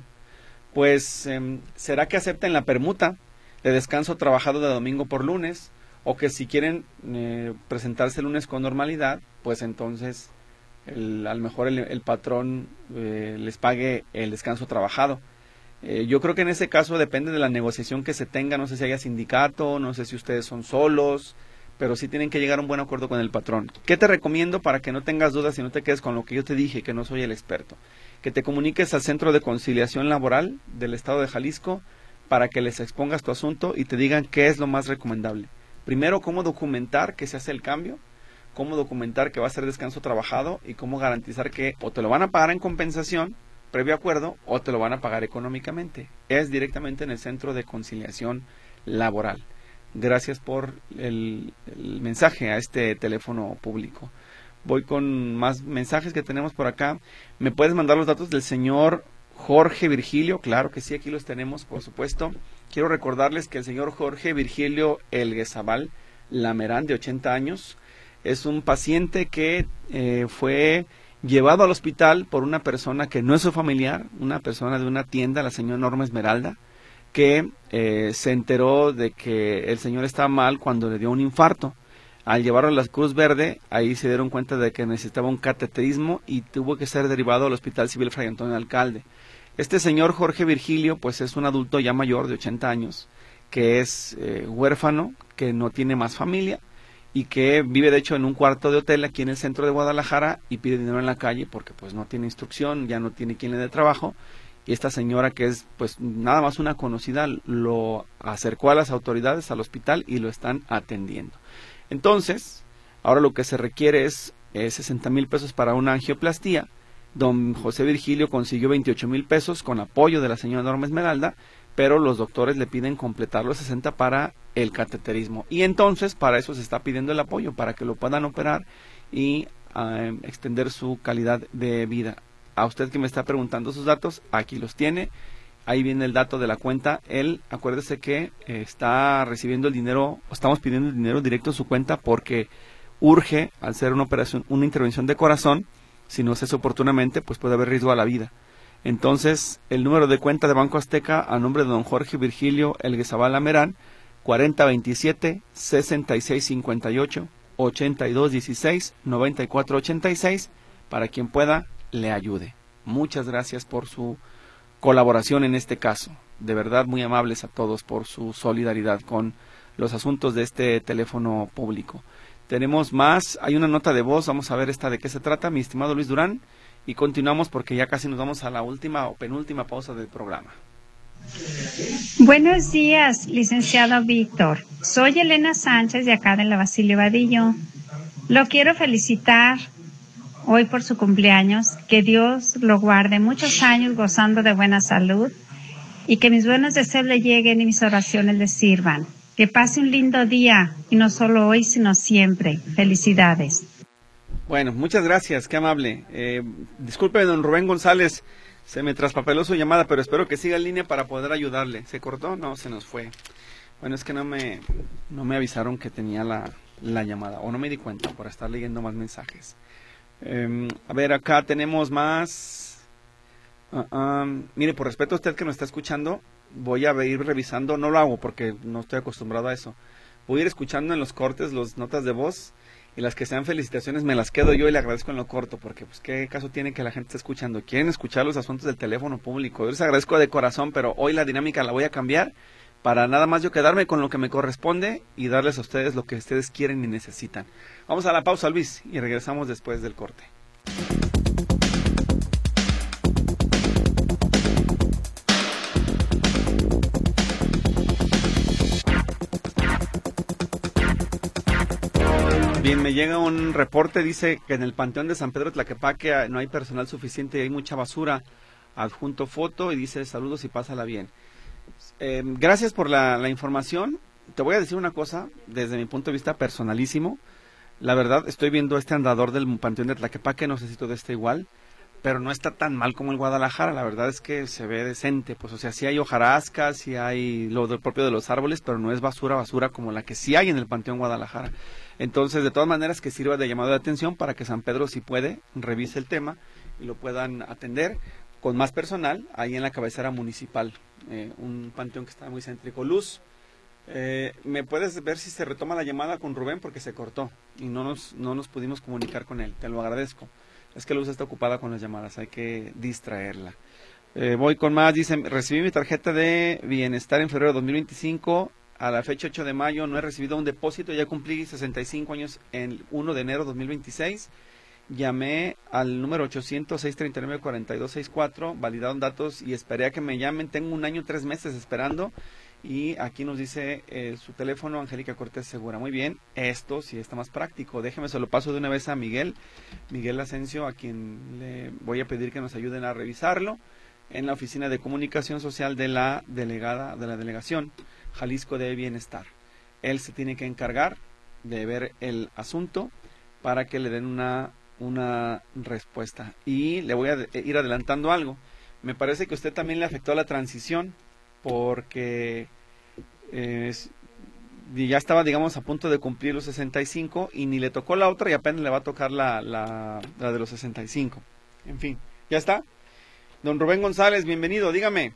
Pues, eh, ¿será que acepten la permuta de descanso trabajado de domingo por lunes? O que si quieren eh, presentarse el lunes con normalidad, pues entonces el, a lo mejor el, el patrón eh, les pague el descanso trabajado. Eh, yo creo que en ese caso depende de la negociación que se tenga, no sé si haya sindicato, no sé si ustedes son solos, pero sí tienen que llegar a un buen acuerdo con el patrón. ¿Qué te recomiendo para que no tengas dudas y no te quedes con lo que yo te dije, que no soy el experto? Que te comuniques al Centro de Conciliación Laboral del Estado de Jalisco para que les expongas tu asunto y te digan qué es lo más recomendable. Primero, cómo documentar que se hace el cambio, cómo documentar que va a ser descanso trabajado y cómo garantizar que o te lo van a pagar en compensación, previo acuerdo, o te lo van a pagar económicamente. Es directamente en el Centro de Conciliación Laboral. Gracias por el, el mensaje a este teléfono público. Voy con más mensajes que tenemos por acá. ¿Me puedes mandar los datos del señor Jorge Virgilio? Claro que sí, aquí los tenemos, por supuesto. Quiero recordarles que el señor Jorge Virgilio Elguezabal Lamerán, de ochenta años, es un paciente que eh, fue llevado al hospital por una persona que no es su familiar, una persona de una tienda, la señora Norma Esmeralda, que eh, se enteró de que el señor estaba mal cuando le dio un infarto. Al llevarlo a la Cruz Verde, ahí se dieron cuenta de que necesitaba un cateterismo y tuvo que ser derivado al Hospital Civil Fray Antonio Alcalde. Este señor Jorge Virgilio, pues es un adulto ya mayor de ochenta años, que es eh, huérfano, que no tiene más familia y que vive de hecho en un cuarto de hotel aquí en el centro de Guadalajara y pide dinero en la calle porque pues no tiene instrucción, ya no tiene quien le dé trabajo. Y esta señora, que es pues nada más una conocida, lo acercó a las autoridades, al hospital, y lo están atendiendo. Entonces, ahora lo que se requiere es eh, sesenta mil pesos para una angioplastía. Don José Virgilio consiguió veintiocho mil pesos con apoyo de la señora Norma Esmeralda, pero los doctores le piden completar los sesenta para el cateterismo. Y entonces, para eso se está pidiendo el apoyo, para que lo puedan operar y eh, extender su calidad de vida. A usted que me está preguntando sus datos, aquí los tiene. Ahí viene el dato de la cuenta. Él, acuérdese que eh, está recibiendo el dinero, estamos pidiendo el dinero directo a su cuenta porque urge, al ser una operación, una intervención de corazón, si no se hace oportunamente, pues puede haber riesgo a la vida. Entonces, el número de cuenta de Banco Azteca a nombre de don Jorge Virgilio Elguezabal Lamerán, cuarenta veintisiete, sesenta y seis cincuenta y ocho, ochenta y dos dieciséis, noventa y cuatro ochenta y seis, para quien pueda le ayude. Muchas gracias por su colaboración en este caso. De verdad, muy amables a todos por su solidaridad con los asuntos de este teléfono público. Tenemos más, hay una nota de voz, vamos a ver esta de qué se trata, mi estimado Luis Durán, y continuamos porque ya casi nos vamos a la última o penúltima pausa del programa. Buenos días, licenciado Víctor. Soy Elena Sánchez de acá de la Basilio Vadillo. Lo quiero felicitar hoy por su cumpleaños, que Dios lo guarde muchos años gozando de buena salud y que mis buenos deseos le lleguen y mis oraciones le sirvan. Que pase un lindo día y no solo hoy sino siempre. Felicidades. Bueno, muchas gracias, qué amable. Eh, disculpe, don Rubén González, se me traspapeló su llamada, pero espero que siga en línea para poder ayudarle. ¿Se cortó? No, se nos fue. Bueno, es que no me, no me avisaron que tenía la, la llamada, o no me di cuenta por estar leyendo más mensajes. Eh, a ver, acá tenemos más. Uh, um, mire, por respeto a usted que nos está escuchando, voy a ir revisando, no lo hago porque no estoy acostumbrado a eso. Voy a ir escuchando en los cortes las notas de voz y las que sean felicitaciones me las quedo yo y le agradezco en lo corto porque pues qué caso tiene que la gente esté escuchando. Quieren escuchar los asuntos del teléfono público. Yo les agradezco de corazón, pero hoy la dinámica la voy a cambiar para nada más yo quedarme con lo que me corresponde y darles a ustedes lo que ustedes quieren y necesitan. Vamos a la pausa, Luis, y regresamos después del corte. Bien, me llega un reporte, dice que en el Panteón de San Pedro Tlaquepaque no hay personal suficiente y hay mucha basura. Adjunto foto y dice saludos y pásala bien. Eh, gracias por la, la información. Te voy a decir una cosa, desde mi punto de vista personalísimo. La verdad, estoy viendo este andador del Panteón de Tlaquepaque, no sé si todo está igual. pero no está tan mal como el Guadalajara, la verdad es que se ve decente, pues o sea, sí hay hojarascas, sí hay lo del propio de los árboles, pero no es basura, basura como la que sí hay en el Panteón Guadalajara. Entonces, de todas maneras, que sirva de llamado de atención para que San Pedro, si puede, revise el tema y lo puedan atender con más personal ahí en la cabecera municipal, eh, un panteón que está muy céntrico. Luz, eh, ¿me puedes ver si se retoma la llamada con Rubén? Porque se cortó y no nos, no nos pudimos comunicar con él, te lo agradezco. Es que Luz está ocupada con las llamadas, hay que distraerla. Eh, voy con más, dice, recibí mi tarjeta de bienestar en febrero de dos mil veinticinco, a la fecha ocho de mayo no he recibido un depósito, ya cumplí sesenta y cinco años en uno de enero de dos mil veintiséis, llamé al número ochocientos, seiscientos treinta y nueve, cuarenta y dos sesenta y cuatro, validaron datos y esperé a que me llamen, tengo un año, tres meses esperando. Y aquí nos dice eh, su teléfono, Angélica Cortés Segura. Muy bien, esto sí está más práctico. Déjeme, se lo paso de una vez a Miguel, Miguel Asensio, a quien le voy a pedir que nos ayuden a revisarlo en la Oficina de Comunicación Social de la delegada de la Delegación Jalisco de Bienestar. Él se tiene que encargar de ver el asunto para que le den una, una respuesta. Y le voy a ir adelantando algo. Me parece que usted también le afectó a la transición, porque eh, ya estaba, digamos, a punto de cumplir los sesenta y cinco y ni le tocó la otra y apenas le va a tocar la, la, la de los sesenta y cinco. En fin, ¿ya está? Don Rubén González, bienvenido, dígame.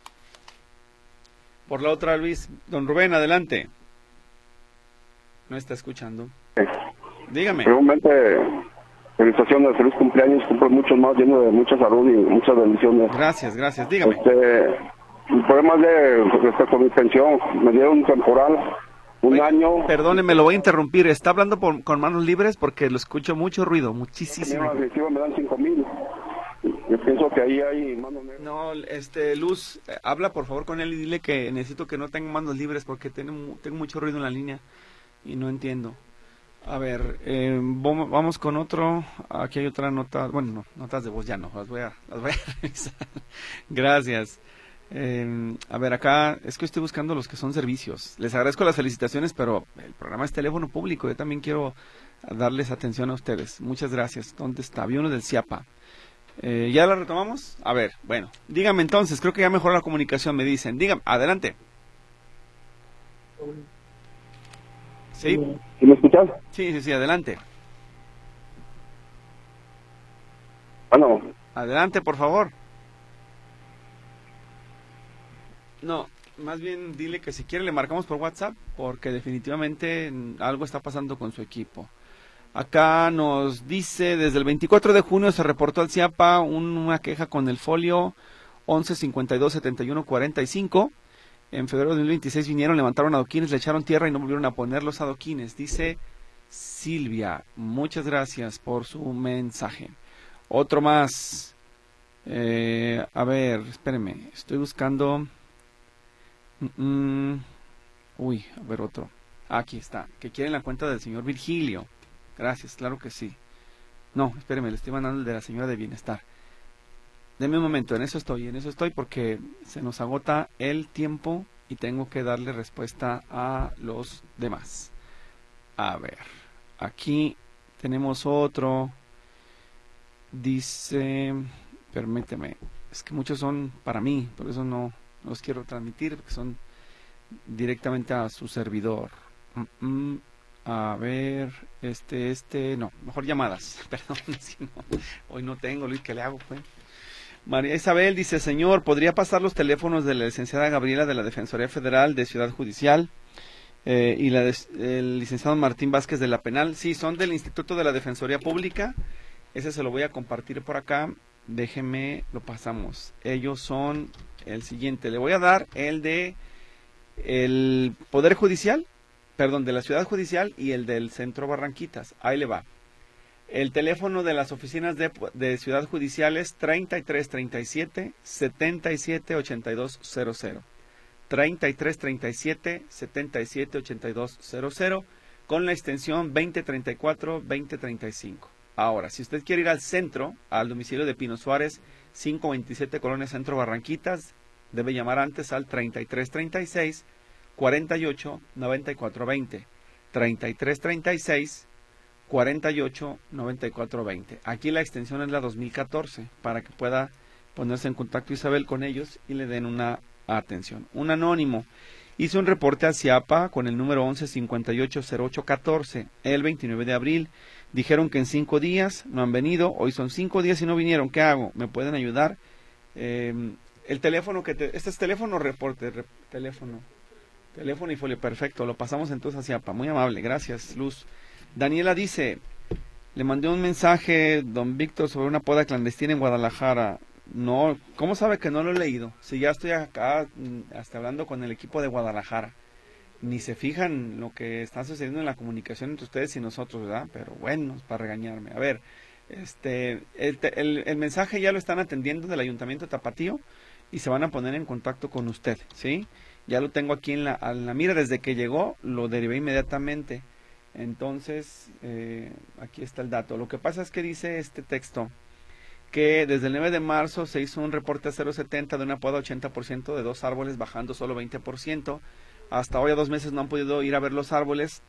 Por la otra, Luis. Don Rubén, adelante. No está escuchando. Dígame. Realmente, felicitaciones, feliz cumpleaños, cumplo muchos más, lleno de mucha salud y muchas bendiciones. Gracias, gracias, dígame. Este, el problema es de, este, con mi pensión, me dieron un temporal, un Oye, año. Perdóneme, lo voy a interrumpir, ¿está hablando por, con manos libres? Porque lo escucho mucho ruido, muchísimo. Me, me dan cinco mil. Yo pienso que ahí hay manos negras. No, este, Luz, eh, habla por favor con él y dile que necesito que no tenga manos libres porque tengo, tengo mucho ruido en la línea y no entiendo. A ver, eh, vamos con otro. Aquí hay otra nota, bueno, no, notas de voz ya no, las voy a, las voy a revisar. Gracias. Eh, a ver, acá es que estoy buscando los que son servicios. Les agradezco las felicitaciones, pero el programa es teléfono público. Yo también quiero darles atención a ustedes. Muchas gracias. ¿Dónde está? Había uno del CIAPA. Eh, ¿Ya la retomamos? A ver, bueno. Dígame entonces, creo que ya mejoró la comunicación, me dicen. Dígame, adelante. ¿Sí? ¿Sí me escuchas? Sí, sí, sí, adelante. Bueno. Adelante, por favor. No, más bien dile que si quiere le marcamos por WhatsApp, porque definitivamente algo está pasando con su equipo. Acá nos dice, desde el veinticuatro de junio se reportó al CIAPA un, una queja con el folio once cincuenta y dos setenta y uno cuarenta y cinco. En febrero de dos mil veintiséis vinieron, levantaron adoquines, le echaron tierra y no volvieron a poner los adoquines. Dice Silvia, muchas gracias por su mensaje. Otro más. Eh, a ver, espérenme, estoy buscando... Mm, uy, a ver otro. Aquí está, que quieren la cuenta del señor Virgilio. Gracias, claro que sí. No, espéreme, le estoy mandando el de la señora de Bienestar. Deme un momento, en eso estoy, en eso estoy porque se nos agota el tiempo y tengo que darle respuesta a los demás. A ver, aquí tenemos otro. Dice, permíteme, es que muchos son para mí, por eso no los quiero transmitir, porque son directamente a su servidor. Mm, mm. A ver, este, este, no, mejor llamadas, perdón, si no, hoy no tengo, Luis, ¿qué le hago, pues? María Isabel dice, señor, ¿podría pasar los teléfonos de la licenciada Gabriela de la Defensoría Federal de Ciudad Judicial eh, y la de, el licenciado Martín Vázquez de la Penal? Sí, son del Instituto de la Defensoría Pública, ese se lo voy a compartir por acá, déjeme, lo pasamos. Ellos son el siguiente, le voy a dar el de el Poder Judicial, perdón, de la Ciudad Judicial y el del Centro Barranquitas. Ahí le va. El teléfono de las oficinas de, de Ciudad Judicial es treinta y tres treinta y siete setenta y siete ochenta y dos cero cero. treinta y tres treinta y siete setenta y siete ochenta y dos cero cero con la extensión veinte treinta y cuatro veinte treinta y cinco. Ahora, si usted quiere ir al centro, al domicilio de Pino Suárez, quinientos veintisiete Colonia Centro Barranquitas, debe llamar antes al treinta y tres treinta y seis cuarenta y ocho noventa y cuatro veinte. treinta y tres treinta y seis cuarenta y ocho, noventa y cuatro veinte. Aquí la extensión es la dos mil catorce, para que pueda ponerse en contacto Isabel con ellos y le den una atención. Un anónimo hizo un reporte a CIAPA con el número once cincuenta y ocho cero ocho catorce el veintinueve de abril. Dijeron que en cinco días no han venido, hoy son cinco días y no vinieron. ¿Qué hago? ¿Me pueden ayudar? Eh, el teléfono que te... Este es teléfono reporte, re, teléfono, teléfono y folio, perfecto, lo pasamos entonces a CIAPA. Muy amable, gracias, Luz. Daniela dice, le mandé un mensaje, don Víctor, sobre una poda clandestina en Guadalajara. No, ¿cómo sabe que no lo he leído? Si ya estoy acá hasta hablando con el equipo de Guadalajara. Ni se fijan lo que está sucediendo en la comunicación entre ustedes y nosotros, ¿verdad? Pero bueno, es para regañarme. A ver, este, el, el, el mensaje ya lo están atendiendo del Ayuntamiento de Tapatío y se van a poner en contacto con usted, ¿sí? Ya lo tengo aquí en la, en la mira, desde que llegó lo derivé inmediatamente. Entonces, eh, aquí está el dato. Lo que pasa es que dice este texto que desde el nueve de marzo se hizo un reporte a cero setenta de una poda ochenta por ciento de dos árboles bajando solo veinte por ciento. Hasta hoy a dos meses no han podido ir a ver los árboles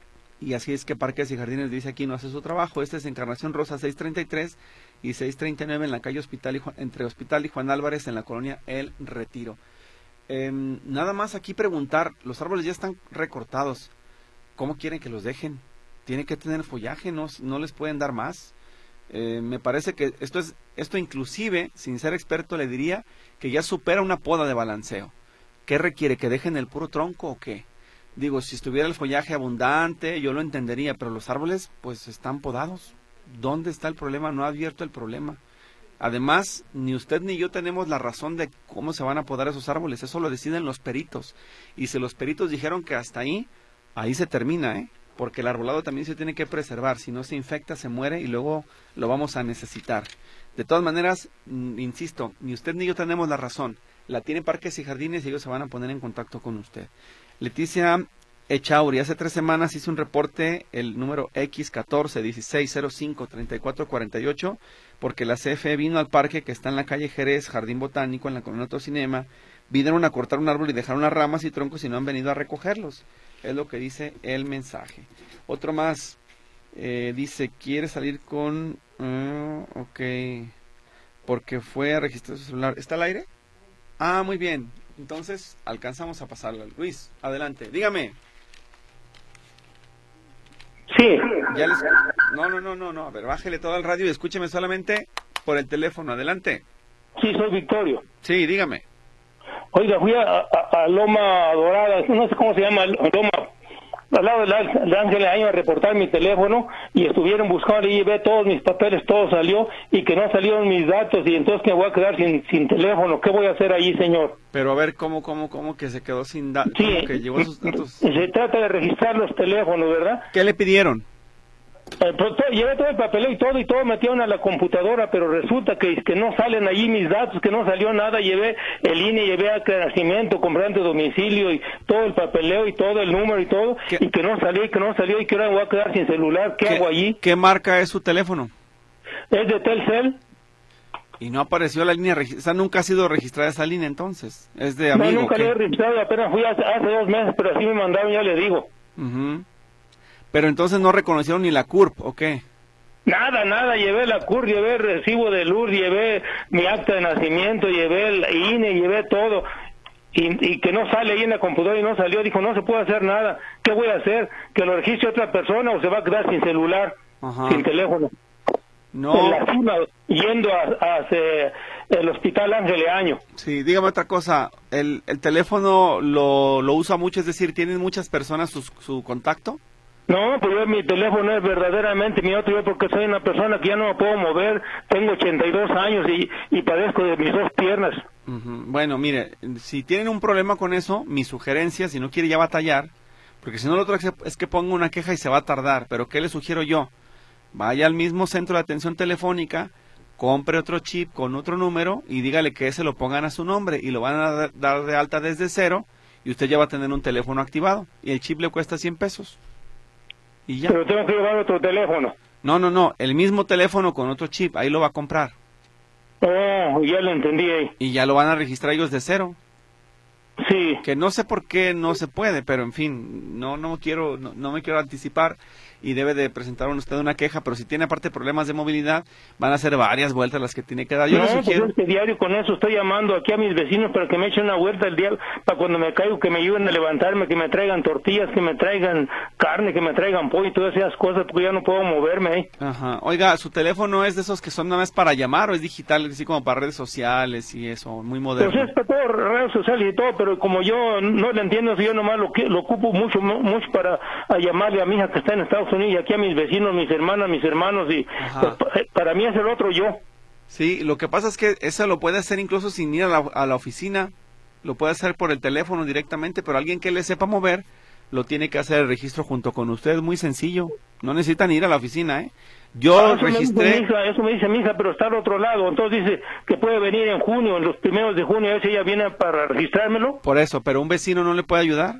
y así es que Parques y Jardines dice aquí no hace su trabajo. Este es Encarnación Rosa seiscientos treinta y tres y seiscientos treinta y nueve en la calle Hospital y Juan, entre Hospital y Juan Álvarez en la colonia El Retiro. Eh, nada más aquí preguntar, los árboles ya están recortados. ¿Cómo quieren que los dejen? Tiene que tener follaje, no, no les pueden dar más. Eh, me parece que esto es esto inclusive, sin ser experto, le diría que ya supera una poda de balanceo. ¿Qué requiere? ¿Que dejen el puro tronco o qué? Digo, si estuviera el follaje abundante, yo lo entendería, pero los árboles pues están podados. ¿Dónde está el problema? No ha abierto el problema. Además, ni usted ni yo tenemos la razón de cómo se van a podar esos árboles. Eso lo deciden los peritos. Y si los peritos dijeron que hasta ahí, ahí se termina, ¿eh? Porque el arbolado también se tiene que preservar, si no se infecta, se muere y luego lo vamos a necesitar. De todas maneras, insisto, ni usted ni yo tenemos la razón, la tiene Parques y Jardines y ellos se van a poner en contacto con usted. Leticia Echauri, hace tres semanas hizo un reporte, el número X catorce dieciséis cero cinco treinta y cuatro cuarenta y ocho, porque la C F E vino al parque que está en la calle Jerez, Jardín Botánico, en la colonia Autocinema, vinieron a cortar un árbol y dejaron unas ramas y troncos y no han venido a recogerlos. Es lo que dice el mensaje. Otro más, eh, dice, quiere salir con... Uh, ok, porque fue a registrar su celular. ¿Está al aire? Ah, muy bien. Entonces, alcanzamos a pasarlo. Luis, adelante. Dígame. Sí. Ya les... No, no, no, no, no. A ver, bájele todo el radio y escúcheme solamente por el teléfono. Adelante. Sí, soy Victorio. Sí, dígame. Oiga, fui a, a, a Loma Dorada, no sé cómo se llama, Loma, al lado del Ángel Año a reportar mi teléfono y estuvieron buscando y ve todos mis papeles, todo salió y que no salieron mis datos y entonces que me voy a quedar sin, sin teléfono. ¿Qué voy a hacer ahí, señor? Pero a ver, ¿cómo, cómo, cómo que se quedó sin datos? Sí, que llevó sus datos. Se trata de registrar los teléfonos, ¿verdad? ¿Qué le pidieron? Eh, pues, todo, llevé todo el papeleo y todo y todo metieron a la computadora, pero resulta que, que no salen allí mis datos, que no salió nada. Llevé el I N E, llevé acta de nacimiento, comprobante de domicilio y todo el papeleo y todo el número y todo, ¿Qué? y que no salió y que no salió y que ahora me voy a quedar sin celular. ¿Qué, ¿Qué hago allí? ¿Qué marca es su teléfono? Es de Telcel. Y no apareció la línea registrada, nunca ha sido registrada esa línea entonces, es de amigo. No, nunca ¿qué? la he registrado, apenas fui hace, hace dos meses, pero así me mandaron, ya le digo. Uh-huh. Pero entonces no reconocieron ni la C U R P, ¿o qué? Nada, nada, llevé la C U R P, llevé el recibo de luz, llevé mi acta de nacimiento, llevé el I N E, llevé todo, y, y que no sale ahí en la computadora y no salió, dijo, no se puede hacer nada, ¿qué voy a hacer? ¿Que lo registre otra persona o se va a quedar sin celular, Ajá. sin teléfono? No. En la cima, yendo a, a, a el Hospital Ángel Año. Sí, dígame otra cosa, ¿el, el teléfono lo, lo usa mucho, es decir, tienen muchas personas su, su contacto? No, pues yo mi teléfono es verdaderamente mi otro, yo porque soy una persona que ya no me puedo mover, tengo ochenta y dos años y, y padezco de mis dos piernas. Uh-huh. Bueno, mire, si tienen un problema con eso, mi sugerencia, si no quiere ya batallar, porque si no lo otro es que ponga una queja y se va a tardar, pero ¿qué le sugiero yo? Vaya al mismo centro de atención telefónica, compre otro chip con otro número y dígale que ese lo pongan a su nombre y lo van a dar de alta desde cero y usted ya va a tener un teléfono activado y el chip le cuesta cien pesos. Y ya. Pero tengo que llevar otro teléfono. No, no, no, el mismo teléfono con otro chip, ahí lo va a comprar. Oh, ya lo entendí ahí. Y ya lo van a registrar ellos de cero. Sí. Que no sé por qué no se puede, pero en fin, no no quiero no, no me quiero anticipar. y debe de presentar usted una queja, pero si tiene aparte problemas de movilidad, van a ser varias vueltas las que tiene que dar. Yo no, le sugiero... pues es que diario con eso estoy llamando aquí a mis vecinos para que me echen una vuelta el día, para cuando me caigo, que me ayuden a levantarme, que me traigan tortillas, que me traigan carne, que me traigan pollo y todas esas cosas, porque ya no puedo moverme. ¿eh? Ajá. Oiga, ¿su teléfono es de esos que son nada más para llamar o es digital, así como para redes sociales y eso, muy moderno? Pues es para todo, redes sociales y todo, pero como yo no le entiendo, yo nomás lo, lo ocupo mucho mucho para a llamarle a mi hija que está en Estados Unidos y aquí a mis vecinos, mis hermanas, mis hermanos, y pues, para mí es el otro yo. Sí, lo que pasa es que eso lo puede hacer incluso sin ir a la, a la oficina, lo puede hacer por el teléfono directamente, pero alguien que le sepa mover lo tiene que hacer el registro junto con usted, es muy sencillo, no necesitan ir a la oficina, ¿eh? Yo ah, eso registré... Me dice mi hija, eso me dice mi hija, pero está al otro lado, entonces dice que puede venir en junio, en los primeros de junio, a ver si ella viene para registrármelo. Por eso, pero un vecino no le puede ayudar.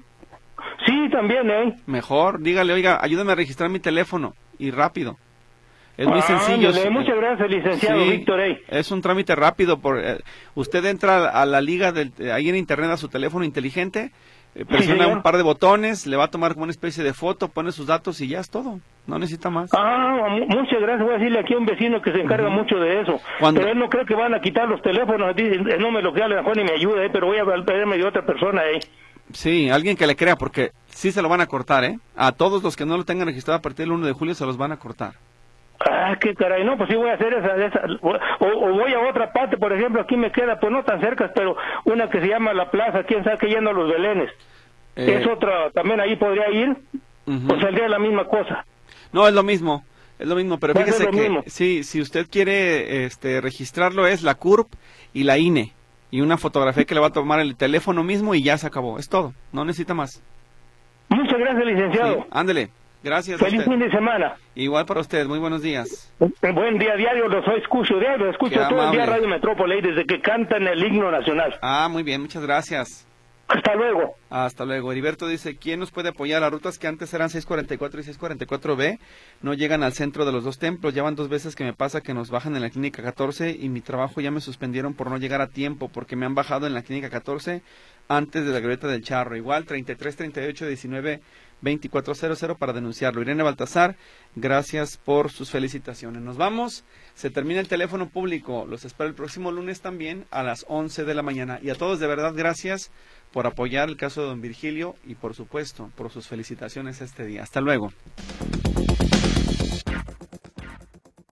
Sí, también, ¿eh? Mejor, dígale, oiga, ayúdame a registrar mi teléfono, y rápido. Es muy ah, sencillo. Ándale, muchas gracias, licenciado sí, Víctor. ¿eh? Es un trámite rápido. Por, eh, usted entra a la liga, del, eh, ahí en internet, a su teléfono inteligente, eh, presiona sí, un par de botones, le va a tomar como una especie de foto, pone sus datos y ya es todo. No necesita más. Ah, muchas gracias. Voy a decirle aquí a un vecino que se encarga uh-huh. mucho de eso. Cuando... Pero él no cree que van a quitar los teléfonos. Dice, no me lo queda, a lo mejor ni me ayuda, ¿eh? Pero voy a pedirme de otra persona, ¿eh? Sí, alguien que le crea, porque sí se lo van a cortar, ¿eh? A todos los que no lo tengan registrado a partir del uno de julio se los van a cortar. Ah, qué caray, no, pues sí voy a hacer esa, esa o, o voy a otra parte, por ejemplo, aquí me queda, pues no tan cerca, pero una que se llama La Plaza, quién sabe, que yendo a los Belenes. Eh... Es otra, también ahí podría ir, uh-huh. o saldría la misma cosa. No, es lo mismo, es lo mismo, pero fíjese que, mismo. sí, si usted quiere este registrarlo es la C U R P y la I N E, y una fotografía que le va a tomar el teléfono mismo y ya se acabó, es todo, no necesita más. Muchas gracias, licenciado. Sí, ándele. Gracias. Feliz fin de semana. Igual para usted, muy buenos días. Buen día, diario, los escucho, diario, lo escucho todo el día Radio Metrópoli desde que cantan el himno nacional. Ah, muy bien, muchas gracias. Hasta luego. Hasta luego. Heriberto dice, ¿quién nos puede apoyar? Las rutas que antes eran seiscientos cuarenta y cuatro y seiscientos cuarenta y cuatro B no llegan al centro de los dos templos. Ya van dos veces que me pasa que nos bajan en la clínica catorce y mi trabajo ya me suspendieron por no llegar a tiempo porque me han bajado en la clínica catorce antes de la glorieta del Charro. Igual, treinta y tres, treinta y ocho, diecinueve, veinticuatro cero cero para denunciarlo. Irene Baltasar, gracias por sus felicitaciones. Nos vamos, se termina el teléfono público. Los espero el próximo lunes también a las once de la mañana. Y a todos de verdad, gracias por apoyar el caso de don Virgilio y por supuesto por sus felicitaciones este día. Hasta luego.